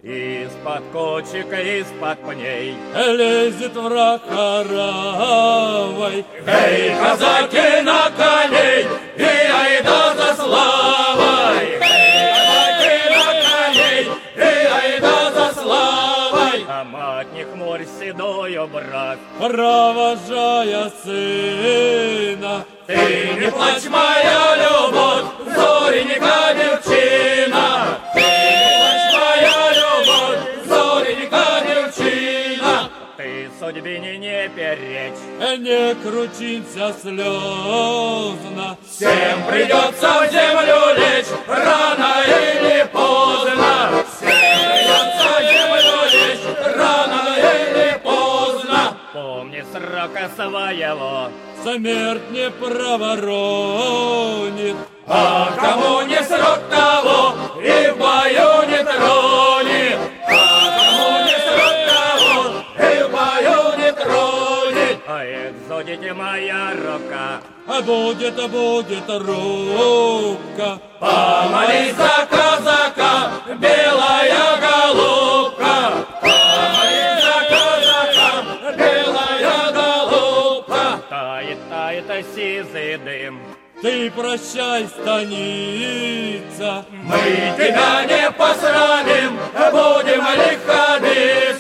Из-под кочек, из-под пней лезет враг оравой. Эй, казаки на коней, и айда за славой! Эй, казаки на коней, и айда за славой! А мать не хмурь седою, брат, Провожая сына, ты не плачь, моя любовь, зоренька девчина! Ты не плачь, моя любовь, зоренька девчина! Ты судьбине не перечь, не крутимся слезно. всем придется в землю лечь, рано или поздно! Всем придется в землю лечь, рано или поздно! Помни срока своего, Смерть не проворонит, а кому не срок того, и в бою не тронет. А кому не срок того, и в бою не тронет. А экзодите моя рука, будет рубка. помолись за казака, белая голубка. Помолись за казака, белая голубка. Тает, тает сизый дым, Ты прощай, станица, мы тебя не посрамим, будем лиходым.